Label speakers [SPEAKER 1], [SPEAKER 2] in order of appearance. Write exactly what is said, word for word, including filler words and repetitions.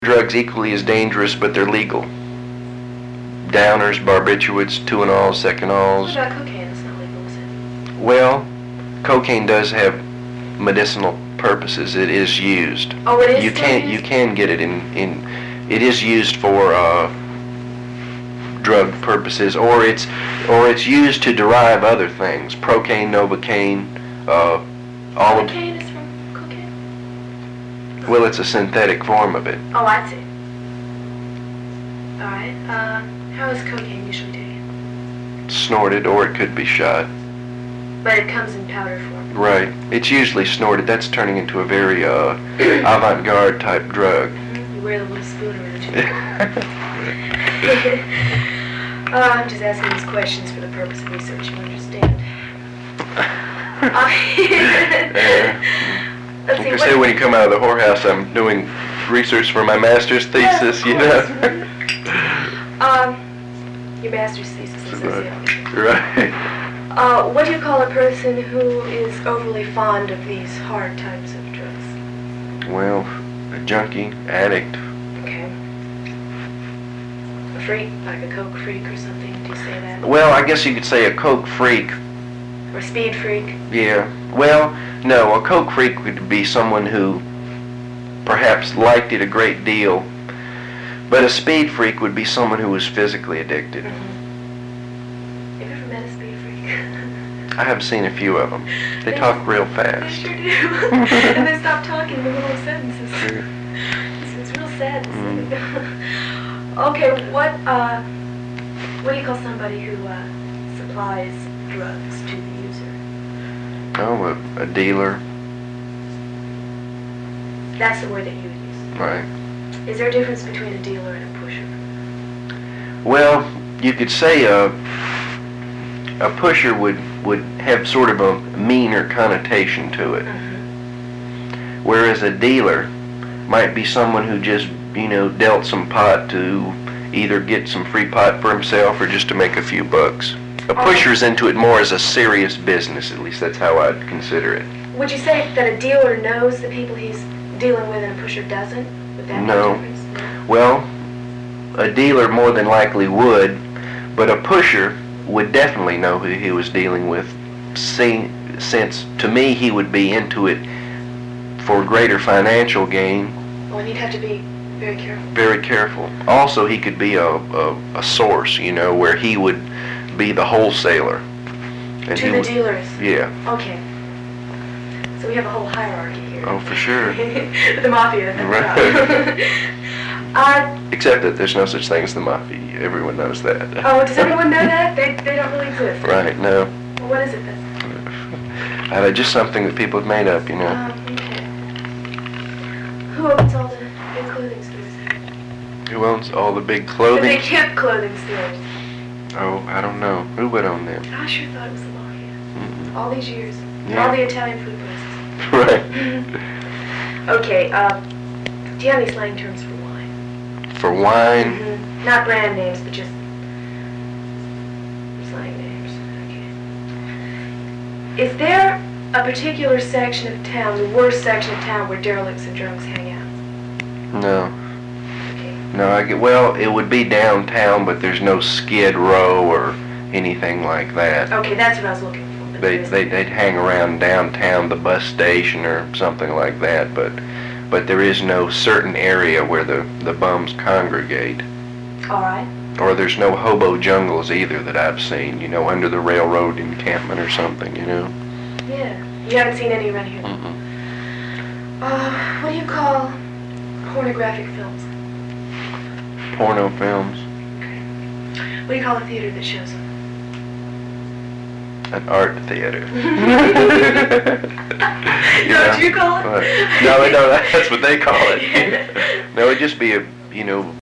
[SPEAKER 1] drugs equally as dangerous, but they're legal. Downers, barbiturates, Tuinals,
[SPEAKER 2] What
[SPEAKER 1] Secanols.
[SPEAKER 2] about cocaine? It's not legal, is it?
[SPEAKER 1] Well, cocaine does have medicinal purposes. It is used.
[SPEAKER 2] Oh, it is
[SPEAKER 1] You
[SPEAKER 2] still
[SPEAKER 1] can
[SPEAKER 2] used?
[SPEAKER 1] you can get it in in. It is used for uh, drug purposes, or it's or it's used to derive other things. Procaine, novocaine, uh, all of.
[SPEAKER 2] Cocaine is from cocaine?
[SPEAKER 1] Well, it's a synthetic form of it.
[SPEAKER 2] Oh, I see. Alright, uh, how is cocaine usually taken?
[SPEAKER 1] Snorted, or it could be shot.
[SPEAKER 2] But it comes in powder form.
[SPEAKER 1] Right. It's usually snorted. That's turning into a very uh, avant-garde type drug.
[SPEAKER 2] Mm-hmm. You wear the little spoon around your uh, I'm just asking these questions for the purpose of research, you understand? Uh, Let's see,
[SPEAKER 1] Like I
[SPEAKER 2] what...
[SPEAKER 1] said, when you come out of the whorehouse, I'm doing research for my master's thesis,
[SPEAKER 2] Yeah,
[SPEAKER 1] you
[SPEAKER 2] of
[SPEAKER 1] know.
[SPEAKER 2] course. um, your master's thesis in sociology.
[SPEAKER 1] Right.
[SPEAKER 2] Uh, what do you call a person who is overly fond of these hard types of drugs?
[SPEAKER 1] Well, a junkie, addict.
[SPEAKER 2] Okay. A freak, like a coke freak or something, do you say that?
[SPEAKER 1] Well, I guess you could say a coke freak.
[SPEAKER 2] Or a speed freak?
[SPEAKER 1] Yeah. Well, no, a coke freak would be someone who perhaps liked it a great deal, but a speed freak would be someone who was physically addicted.
[SPEAKER 2] Mm-hmm. Have you ever met a speed freak?
[SPEAKER 1] I have seen a few of them. They
[SPEAKER 2] They-
[SPEAKER 1] talk real
[SPEAKER 2] They
[SPEAKER 1] fast.
[SPEAKER 2] sure do. And they stop talking in the middle of sentences. It's, it's real sad.
[SPEAKER 1] Mm.
[SPEAKER 2] Okay, what, uh, what do you call somebody who, uh, supplies drugs to the user?
[SPEAKER 1] Oh, a, a dealer.
[SPEAKER 2] That's the word that you would use.
[SPEAKER 1] Right.
[SPEAKER 2] Is there a difference between a dealer and a pusher?
[SPEAKER 1] Well, you could say a a pusher would would have sort of a meaner connotation to it,
[SPEAKER 2] Mm-hmm.
[SPEAKER 1] whereas a dealer might be someone who just, you know, dealt some pot to either get some free pot for himself or just to make a few bucks. A
[SPEAKER 2] Oh.
[SPEAKER 1] pusher's into it more as a serious business, at least that's how I'd consider it.
[SPEAKER 2] Would you say that a dealer knows the people he's dealing with and a pusher doesn't? Would that
[SPEAKER 1] No.
[SPEAKER 2] be a difference? No.
[SPEAKER 1] Well, a dealer more than likely would, but a pusher would definitely know who he was dealing with, see, since to me he would be into it for greater financial gain.
[SPEAKER 2] Well, and you'd have to be very careful.
[SPEAKER 1] Very careful. Also, he could be a, a, a source, you know, where he would be the wholesaler. And
[SPEAKER 2] To
[SPEAKER 1] he
[SPEAKER 2] the
[SPEAKER 1] would-
[SPEAKER 2] dealers?
[SPEAKER 1] Yeah.
[SPEAKER 2] Okay. So we have a whole hierarchy here.
[SPEAKER 1] Oh, for sure.
[SPEAKER 2] The mafia. That's
[SPEAKER 1] Right.
[SPEAKER 2] uh,
[SPEAKER 1] Except that there's no such thing as the mafia. Everyone knows that.
[SPEAKER 2] oh, does everyone know that? They, they don't really exist.
[SPEAKER 1] Right, no.
[SPEAKER 2] Well, what is it then?
[SPEAKER 1] Uh, just something that people have made up, you know.
[SPEAKER 2] Um, okay. Who owns all the big clothing stores?
[SPEAKER 1] Who owns all the big
[SPEAKER 2] The
[SPEAKER 1] clothing?
[SPEAKER 2] big hip clothing stores.
[SPEAKER 1] Oh, I don't know. Who would own them?
[SPEAKER 2] I sure thought it was the mafia.
[SPEAKER 1] Mm-mm.
[SPEAKER 2] All these years.
[SPEAKER 1] Yeah.
[SPEAKER 2] All the Italian food places.
[SPEAKER 1] Right.
[SPEAKER 2] Okay, uh, do you have any slang terms for wine?
[SPEAKER 1] For wine?
[SPEAKER 2] Mhm. Not brand names, but just slang names. Okay. Is there a particular section of town, the worst section of town, where derelicts and drunks hang out?
[SPEAKER 1] No.
[SPEAKER 2] Okay.
[SPEAKER 1] No, I get, well, it would be downtown, but there's no Skid Row or anything like that.
[SPEAKER 2] Okay, that's what I was looking for. but
[SPEAKER 1] They,
[SPEAKER 2] there
[SPEAKER 1] they,
[SPEAKER 2] isn't.
[SPEAKER 1] they'd hang around downtown, the bus station or something like that, but but there is no certain area where the, the bums congregate.
[SPEAKER 2] All right.
[SPEAKER 1] Or there's no hobo jungles either that I've seen, you know, under the railroad encampment or something, you know.
[SPEAKER 2] Yeah. You haven't seen any around here?
[SPEAKER 1] Mm-mm.
[SPEAKER 2] Uh, what do you call pornographic films?
[SPEAKER 1] Porno films,
[SPEAKER 2] What do you call a theater that shows them?
[SPEAKER 1] an art theater.
[SPEAKER 2] Is that what you call it?
[SPEAKER 1] Right. No, no, that's what they call it. No, it'd just be a, you know,